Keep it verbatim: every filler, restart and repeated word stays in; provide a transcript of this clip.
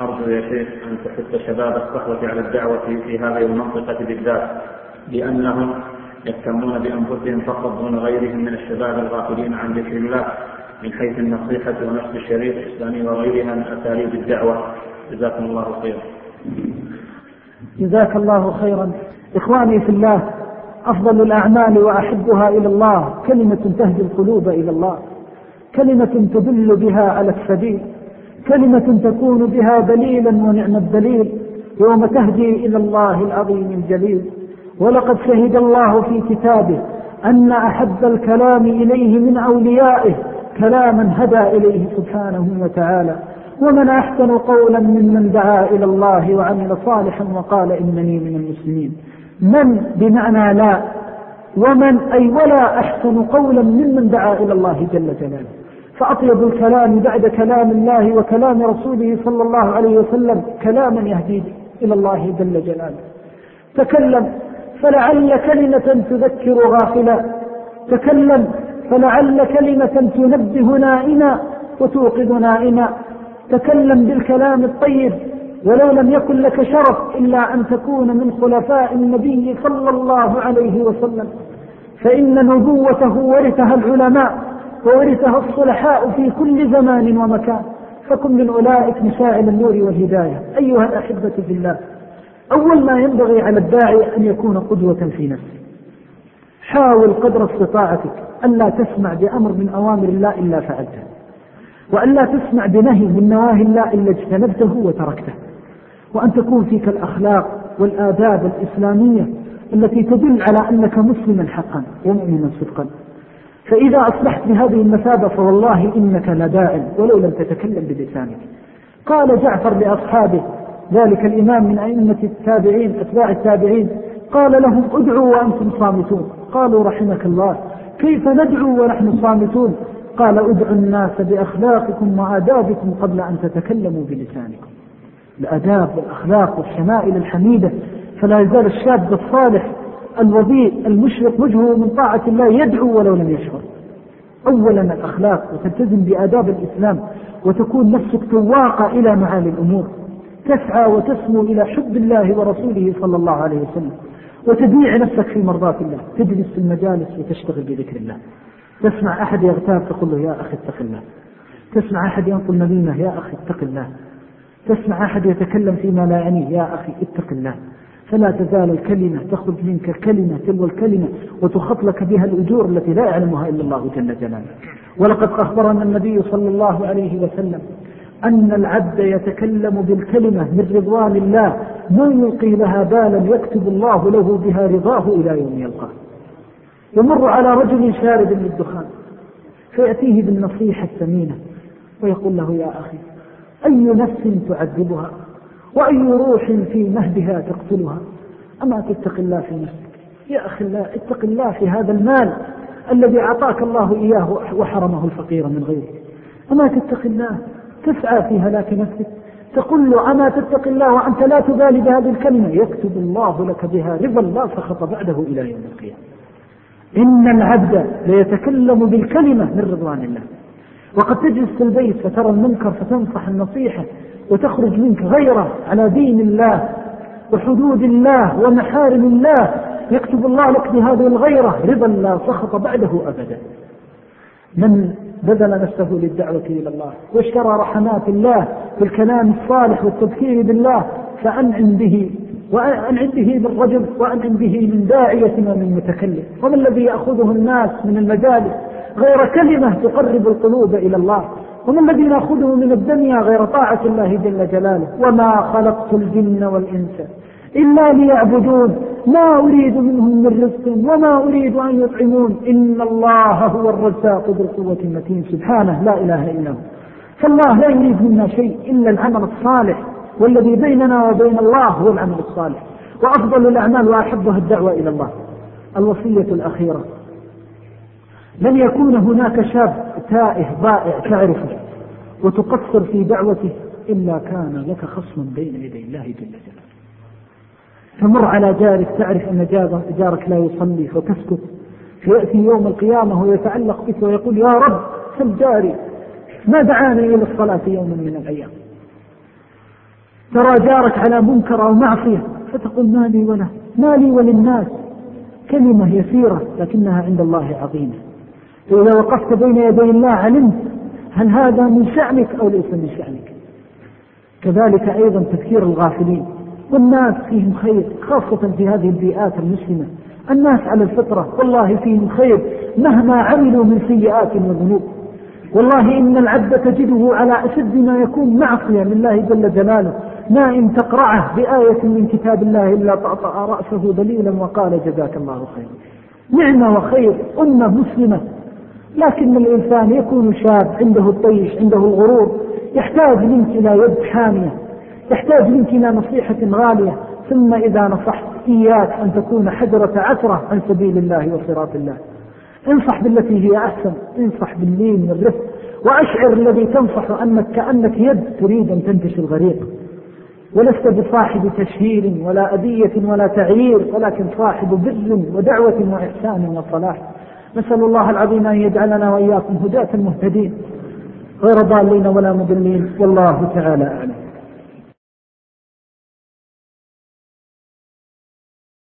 أرجو يا شيخ أن تحث شباب الصحوة على الدعوة في هذه المنطقة بالذات، لأنهم يهتمون بأنفسهم فقط دون غيرهم من الشباب الغافلين عن ذكر الله من حيث النصيحة ونشر الشريعة الإسلامية وغيرها من أساليب الدعوة. جزاكم الله خيرا. جزاك الله خيرا. إخواني في الله، أفضل الأعمال وأحبها إلى الله كلمة تهدي القلوب إلى الله، كلمة تدل بها على السبيل، كلمة تكون بها دليلا ونعم الدليل يوم تهدي إلى الله العظيم الجليل. ولقد شهد الله في كتابه أن أحب الكلام إليه من أوليائه كلاما هدى إليه سبحانه وتعالى. ومن أحسن قولا ممن دعا إلى الله وعمل صالحا وقال إنني من المسلمين. من بمعنى لا، ومن أي ولا أحسن قولا ممن دعا إلى الله جل جلاله. فأطيب الكلام بعد كلام الله وكلام رسوله صلى الله عليه وسلم كلاما يهدي إلى الله جل جلاله. تكلم فلعل كلمة تذكر غافلا، تكلم فلعل كلمة تنبه نائما وتوقظ نائما. تكلم بالكلام الطيب ولو لم يكن لك شرف إلا أن تكون من خلفاء النبي صلى الله عليه وسلم، فإن نبوته ورثها العلماء وورثها الصلحاء في كل زمان ومكان، فكن من أولئك مشاعل النور والهداية. أيها الأحبة في الله، أول ما ينبغي على الداعي أن يكون قدوة في نفسه. حاول قدر استطاعتك ألا تسمع بأمر من أوامر الله إلا فعلته، وألا تسمع بنهي من نواهي الله إلا اجتنبته وتركته، وأن تكون فيك الأخلاق والآداب الإسلامية التي تدل على أنك مسلما حقا ومؤمنا صدقا. فإذا أصبحت بهذه المثابة فوالله إنك لداع ولو لم تتكلم بلسانك. قال جعفر لأصحابه، ذلك الإمام من أئمة التابعين أتباع التابعين، قال لهم ادعوا وأنتم صامتون. قالوا رحمك الله كيف ندعو ونحن صامتون؟ قال ادعوا الناس بأخلاقكم وآدابكم قبل أن تتكلموا بلسانكم. الآداب والأخلاق والشمائل الحميدة. فلا يزال الشاب الصالح الوضيء المشرق وجهه من طاعة الله يدعو ولو لم يشعر. أولا الأخلاق، وتلتزم بآداب الإسلام، وتكون نفسك تواقع إلى معالي الأمور، تسعى وتسمو إلى حب الله ورسوله صلى الله عليه وسلم، وتبيع نفسك في مرضاة الله، تجلس في المجالس وتشتغل بذكر الله. تسمع أحد يغتاب تقول له يا أخي اتق الله، تسمع أحد ينقل نميمة يا أخي اتق الله، تسمع أحد يتكلم فيما لا يعنيه يا أخي اتق الله. فلا تزال الكلمة تخرج منك كلمة تلو الكلمة وتخط لك بها الأجور التي لا يعلمها إلا الله جل جلاله. ولقد أخبرنا النبي صلى الله عليه وسلم أن العبد يتكلم بالكلمة من رضوان الله ما يلقي لها بالا يكتب الله له بها رضاه إلى يوم يلقاه. يمر على رجل شارب للدخان فيأتيه بالنصيحة الثمينة ويقول له يا أخي أي نفس تعذبها وأي روح في مهدها تقتلها؟ أما تتق الله في نفسك يا أخي الله، اتق الله في هذا المال الذي أعطاك الله إياه وحرمه الفقير من غيره. أما تتق الله، تسعى في هلاك نفسك. تقول له أما تتق الله وأنت لا تبالي بهذه الكلمة، يكتب الله لك بها رضا لا سخط بعده إلى يوم القيامة. إن العبد ليتكلم بالكلمة من رضوان الله. وقد تجلس في البيت فترى المنكر فتنصح النصيحة وتخرج منك غيرة على دين الله وحدود الله ومحارم الله، يكتب الله لك بهذه الغيرة رضا لا سخط بعده أبدا. من بذل نفسه للدعوة إلى الله واشترى رحمات الله بالكلام الصالح والتذكير بالله فأنعم به وأنعم به بالرجل وأنعم به من داعية ومن متكلم. وما الذي يأخذه الناس من المجالس غير كلمة تقرب القلوب إلى الله؟ وما الذي نأخذه من الدنيا غير طاعة الله جل جلاله؟ وما خلقت الجن والإنس إلا ليعبدون ما أريد منهم من رزق وما أريد أن يطعمون إن الله هو الرزاق ذو القوة المتين. سبحانه لا إله إلا هو. فالله لا يريد منا شيء إلا العمل الصالح، والذي بيننا وبين الله هو العمل الصالح. وأفضل الأعمال وأحبها الدعوة إلى الله. الوصية الأخيرة: لن يكون هناك شاب تائه ضائع تعرفه وتقصر في دعوته إلا كان لك خصما بين يدي الله جل جلاله. تمر على جارك تعرف أن جارك لا يصلي فتسكت، فيأتي يوم القيامة ويتعلق بك ويقول يا رب سل جاري ما دعاني إلى الصلاة يوما من الأيام. ترى جارك على منكر أو معصية فتقول ما لي وله، ما لي وللناس، كلمة يسيرة لكنها عند الله عظيمة. فإذا وقفت بين يدي الله علمت هل هذا من شأنك أو ليس من شأنك. كذلك أيضا تذكير الغافلين، والناس فيهم خير خاصة في هذه البيئات المسلمة، الناس على الفطرة والله فيهم خير مهما عملوا من سيئات وذنوب. والله إن العبد تجده على أشد ما يكون معصية لله جل جلاله، ما إن تقرعه بآية من كتاب الله إلا طأطأ رأسه دليلا وقال جزاك الله خير. نعمة وخير أمة مسلمة، لكن الإنسان يكون شاب عنده الطيش عنده الغرور، يحتاج منك إلى يد حامية، يحتاج منك إلى نصيحة غالية. ثم إذا نصحت إياك أن تكون حجرة عثرة عن سبيل الله وصراط الله. انصح بالتي هي أحسن، انصح باللين والرفق، وأشعر الذي تنصح أنك كأنك يد تريد أن تنتشي الغريق، ولست بصاحب تشهير ولا أذية ولا تعيير، ولكن صاحب بر ودعوة وإحسان وصلاح. نسأل الله العظيم أن يجعلنا وإياكم هداة مهتدين غير ضالين ولا مضلين، والله تعالى أعلم.